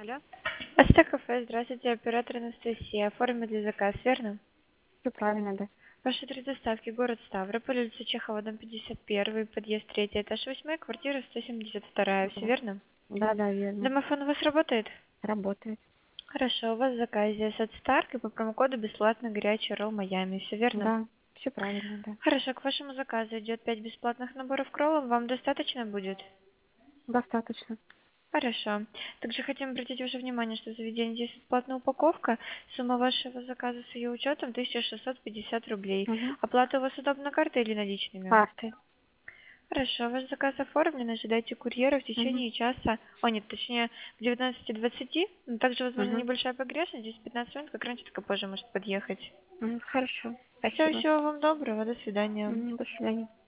Алло, Астек кафе, здравствуйте, оператор Анастасия. Оформили заказ, верно? все правильно, да. Ваши три доставки: город Ставрополь, улица Чехова, дом 51, подъезд 3, этаж 8, квартира 172. Все Да, верно? да, да, верно. Домофон у вас работает? Работает. Хорошо, у вас в заказе от Старк и по промокоду бесплатно горячий ролл Майами. Все верно? Да, все правильно, да. Хорошо, к вашему заказу идет 5 бесплатных наборов роллов. Вам достаточно будет? Достаточно. Хорошо. Также хотим обратить ваше внимание, что в заведении есть бесплатная упаковка. Сумма вашего заказа с ее учетом 1650 рублей. Угу. Оплата у вас удобна картой или наличными? Карты. Хорошо, ваш заказ оформлен. Ожидайте курьера в Угу. течение часа. О, нет, точнее, к 19:20. Но также, возможно, Угу. небольшая погрешность. Здесь 15 минут, как раньше, только позже может подъехать. Хорошо. Все, Спасибо. всего вам доброго. До свидания. До свидания.